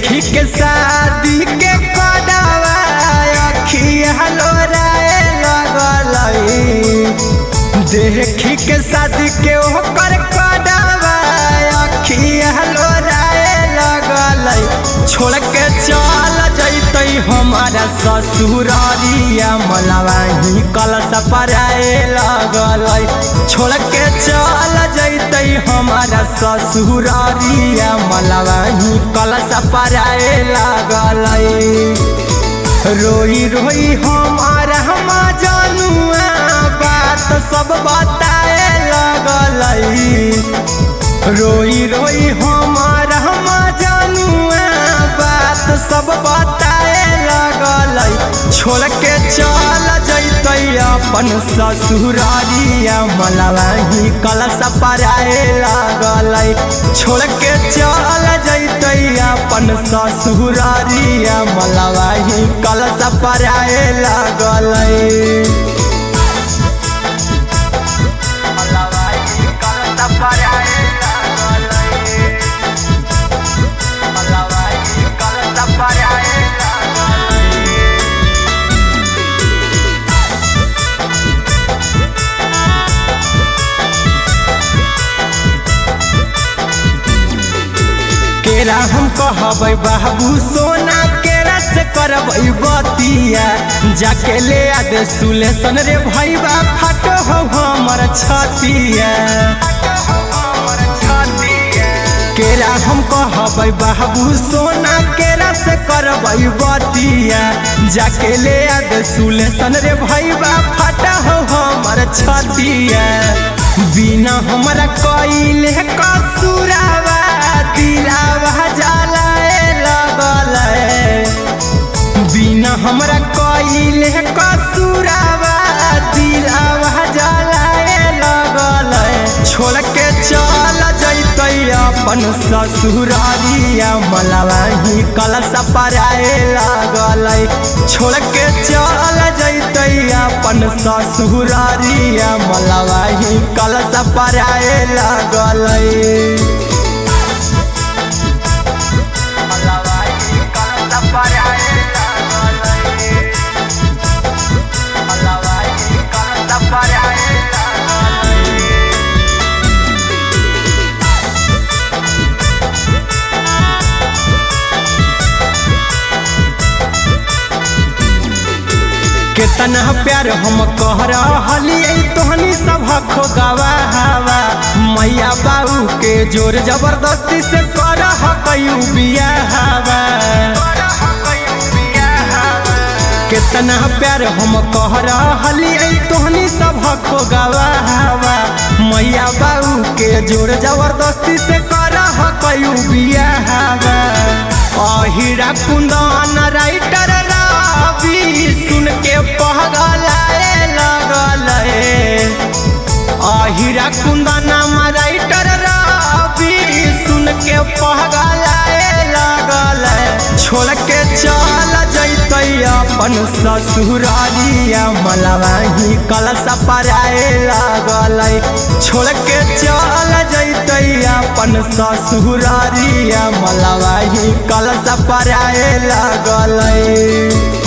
देखी के शादी के कदवा अखिया लोराए लगलई। देखी के शादी के ओकर कदवा अखिया लोराए लगलई। छोड़ के चल जैतै हमारा ससुरारिया मलवाही कलश पराए लगलई। छोड़ के चल जैतै हमारा ससुरारिया मलवाही कलश पराए लगलई। रोई रोई हमारा जनुआ बात सब बताए लगलई। रोई रोई हमारा जनुआ बात सब बताए लगलई। छोड़ के चल जैतै अपन ससुरारिया मलवाही कलश पराए लगलई। छोड़ के चल जैतै अपन ससुरारिया मलवाही कलश पराए लगलई। केरा हम कहबै बाबू सोना केरा से करबै बतिया। जाके ले आदे सुलेशन रे भैया फट हो हमर छतिया। केरा हम कहबै बाबू सोना केरा से करबै बतिया। जाके ले आदे सुलेशन रे भैया फट हो हमर छतिया। बिना हमरा कइले कसूरावा दिलावा जलाए लगलई। बिना हमरा कइले कसूरावा दिलावा जलाए लगलई। छोड़ के चल जैतै अपन ससुरारिया मलवाही कलश पराए लगलई। छोड़ के चल जैतै अपन ससुरारिया मलवाही कलश पराए लगलई। कितना प्यार हम कह रहिए तोहनी सब खो गवाहवा। मैया बाबू के जोर जबरदस्ती से कर कयू बियाहवा। कितना प्यार हम कह रहिए तोहनी सब खो गवाहवा। मैया बाबू के जोर जबरदस्ती से कर कयू बियाहवा। अहिरा कुंदन राइटर सुन के पगलाए लगलई। अहिरा कुंदन राइटर रवि सुन के पगलाए लगलई। छोड़ के चल जैतै अपन ससुरारिया मलवाही कलश पराए लगलई। छोड़ के चल जैतै अपन ससुरारिया मलवाही कलश पराए लगलई।